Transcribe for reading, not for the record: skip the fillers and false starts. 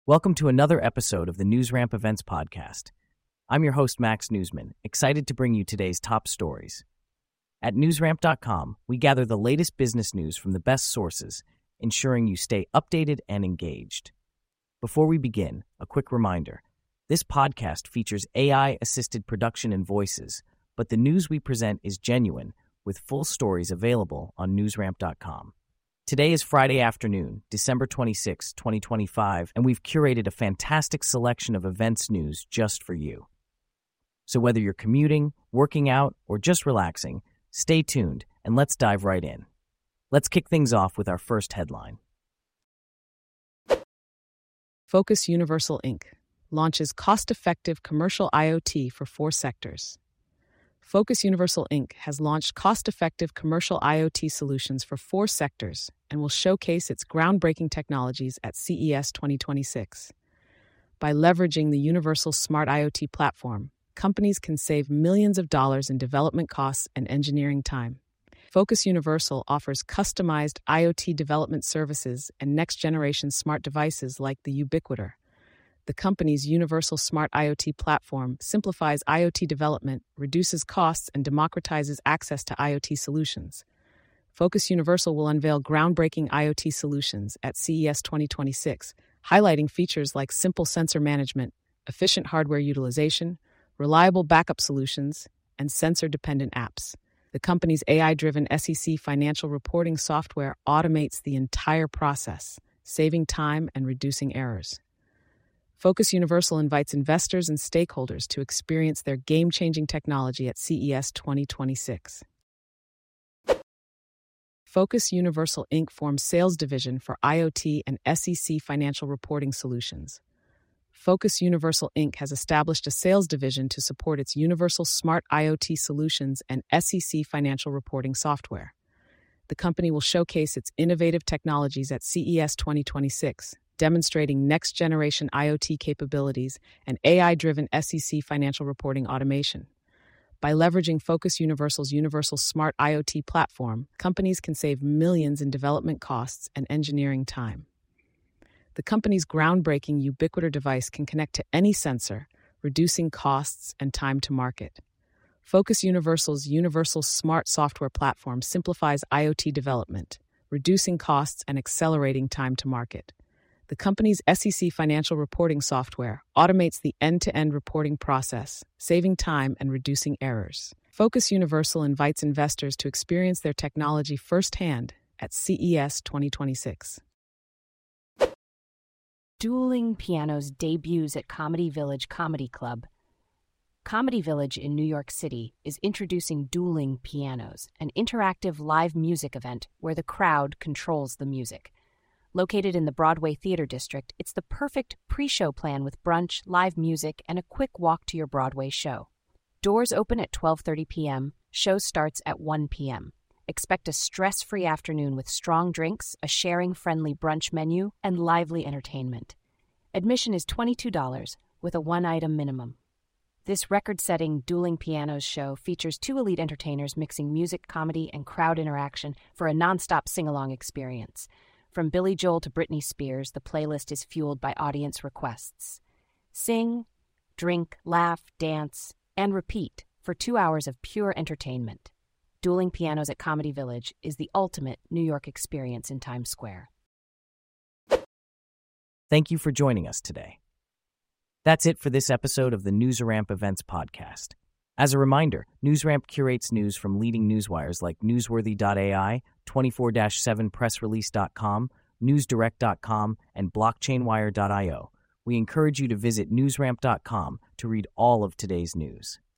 Welcome to another episode of the NewsRamp Events Podcast. I'm your host, Max Newsman, excited to bring you today's top stories. At newsramp.com, we gather the latest business news from the best sources, ensuring you stay updated and engaged. Before we begin, a quick reminder. This podcast features AI-assisted production and voices, but the news we present is genuine, with full stories available on newsramp.com. Today is Friday afternoon, December 26, 2025, and we've curated a fantastic selection of events news just for you. So whether you're commuting, working out, or just relaxing, stay tuned and let's dive right in. Let's kick things off with our first headline. Focus Universal Inc. launches cost-effective commercial IoT for 4 sectors. Focus Universal Inc. has launched cost-effective commercial IoT solutions for 4 sectors and will showcase its groundbreaking technologies at CES 2026. By leveraging the Universal Smart IoT platform, companies can save millions of dollars in development costs and engineering time. Focus Universal offers customized IoT development services and next-generation smart devices like the Ubiquiter. The company's Universal Smart IoT platform simplifies IoT development, reduces costs, and democratizes access to IoT solutions. Focus Universal will unveil groundbreaking IoT solutions at CES 2026, highlighting features like simple sensor management, efficient hardware utilization, reliable backup solutions, and sensor-dependent apps. The company's AI-driven SEC financial reporting software automates the entire process, saving time and reducing errors. Focus Universal invites investors and stakeholders to experience their game-changing technology at CES 2026. Focus Universal Inc. forms sales division for IoT and SEC financial reporting solutions. Focus Universal Inc. has established a sales division to support its Universal Smart IoT solutions and SEC financial reporting software. The company will showcase its innovative technologies at CES 2026, demonstrating next-generation IoT capabilities and AI-driven SEC financial reporting automation. By leveraging Focus Universal's Universal Smart IoT platform, companies can save millions in development costs and engineering time. The company's groundbreaking Ubiquiter device can connect to any sensor, reducing costs and time to market. Focus Universal's Universal Smart software platform simplifies IoT development, reducing costs and accelerating time to market. The company's SEC financial reporting software automates the end-to-end reporting process, saving time and reducing errors. Focus Universal invites investors to experience their technology firsthand at CES 2026. Dueling Pianos debuts at Comedy Village Comedy Club. Comedy Village in New York City is introducing Dueling Pianos, an interactive live music event where the crowd controls the music. Located in the Broadway Theater District, it's the perfect pre-show plan with brunch, live music, and a quick walk to your Broadway show. Doors open at 12:30 p.m., show starts at 1 p.m. Expect a stress-free afternoon with strong drinks, a sharing-friendly brunch menu, and lively entertainment. Admission is $22 with a one-item minimum. This record-setting Dueling Pianos show features 2 elite entertainers mixing music, comedy, and crowd interaction for a nonstop sing-along experience. From Billy Joel to Britney Spears, the playlist is fueled by audience requests. Sing, drink, laugh, dance, and repeat for 2 hours of pure entertainment. Dueling Pianos at Comedy Village is the ultimate New York experience in Times Square. Thank you for joining us today. That's it for this episode of the NewsRamp Events Podcast. As a reminder, NewsRamp curates news from leading newswires like Newsworthy.ai, 24/7pressrelease.com, NewsDirect.com, and BlockchainWire.io. We encourage you to visit newsramp.com to read all of today's news.